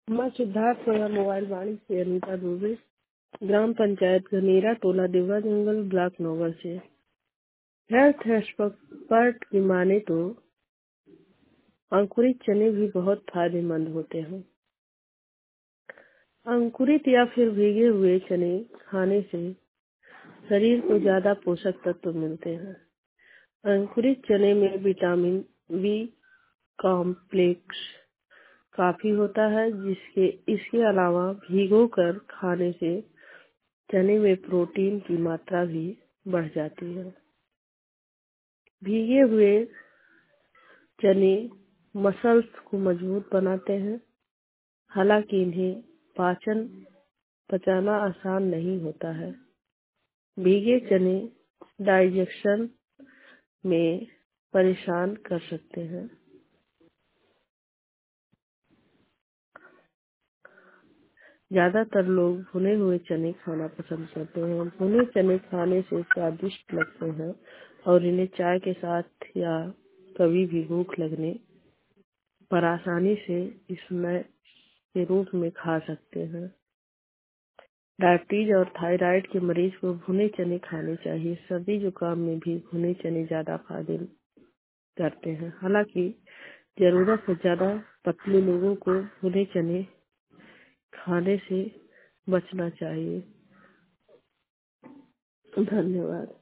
मैं सिद्धार्थ नगर मोबाइल वाणी से अनीता दुबे, ग्राम पंचायत गनेरा, टोला देवरा जंगल, ब्लॉक नौगढ़ से। हेल्थ एक्सपर्ट की माने तो अंकुरित चने भी बहुत फायदेमंद होते हैं। अंकुरित या फिर भीगे हुए चने खाने से शरीर को ज्यादा पोषक तत्व मिलते हैं। अंकुरित चने में विटामिन बी कॉम्प्लेक्स काफी होता है, इसके अलावा भिगोकर खाने से चने में प्रोटीन की मात्रा भी बढ़ जाती है। भीगे हुए चने मसल्स को मजबूत बनाते हैं, हालांकि इन्हें पचाना आसान नहीं होता है। भीगे चने डाइजेशन में परेशान कर सकते हैं। ज्यादातर लोग भुने हुए चने खाना पसंद करते हैं। भुने चने खाने से स्वादिष्ट लगते हैं और इन्हें चाय के साथ या कभी भी भूख लगने पर आसानी से स्नैक के रूप में खा सकते हैं। डायबिटीज और थायराइड के मरीज को भुने चने खाने चाहिए। सर्दी जुकाम में भी भुने चने ज्यादा फायदे करते हैं। हालांकि जरूरत से ज्यादा पतले लोगों को भुने चने खाने से बचना चाहिए। धन्यवाद।